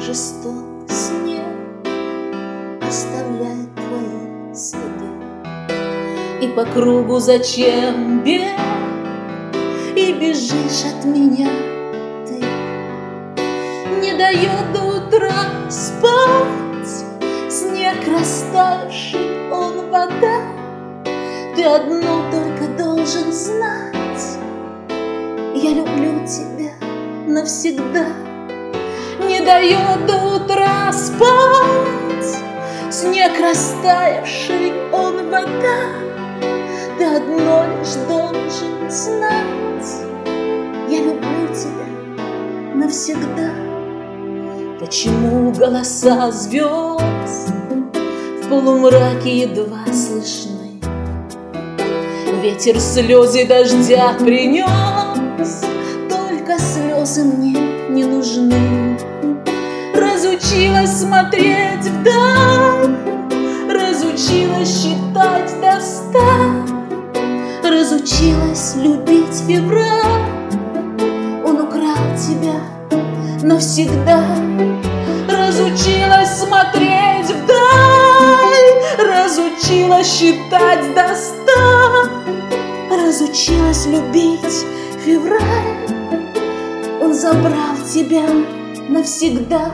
жесток снег оставляет твои следы. И по кругу зачем бег, и бежишь от меня ты. Не дает до утра спать снег растаявший, он вода. Ты одно только должен знать: я люблю тебя навсегда. Не дает до утра спать снег растаявший, он вода. Ты одно лишь должен знать: я люблю тебя навсегда. Почему голоса звезд в полумраке едва слышны? Ветер слезы дождя принес, только слезы мне не нужны. Разучилась смотреть вдаль, разучилась считать до 100, разучилась любить февраль. Он украл тебя навсегда. Разучилась смотреть вдаль, разучилась считать до 100, разучилась любить февраль. Он забрал тебя навсегда.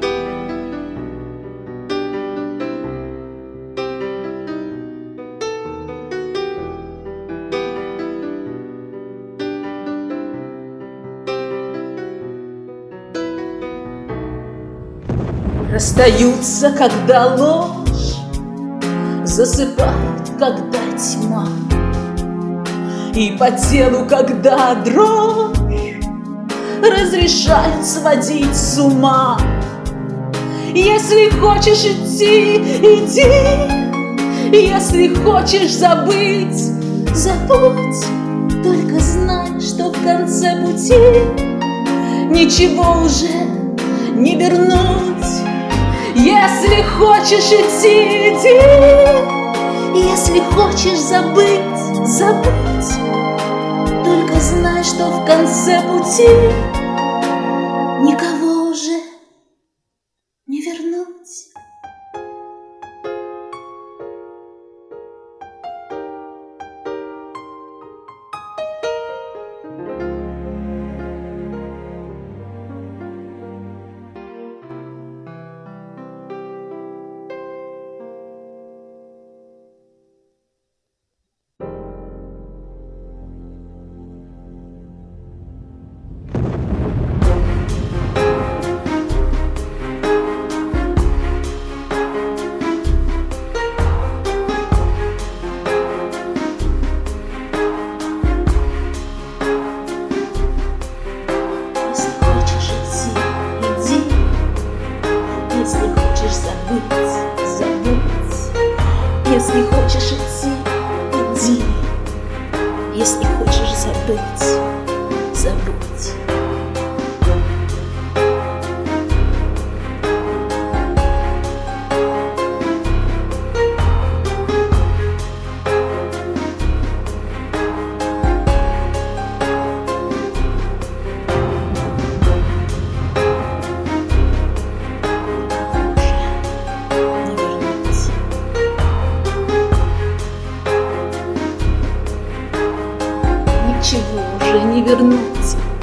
Расстаются, когда ложь засыпает, когда тьма, и по телу, когда дрожь разрешает сводить с ума. Если хочешь идти, иди, если хочешь забыть, забудь. Только знай, что в конце пути ничего уже не вернуть. Если хочешь идти, иди, если хочешь забыть, забудь. Только знай, что в конце пути никого уже не вернуть. Если хочешь идти, иди. Если хочешь забыть, забудь. Ничего уже не вернуть.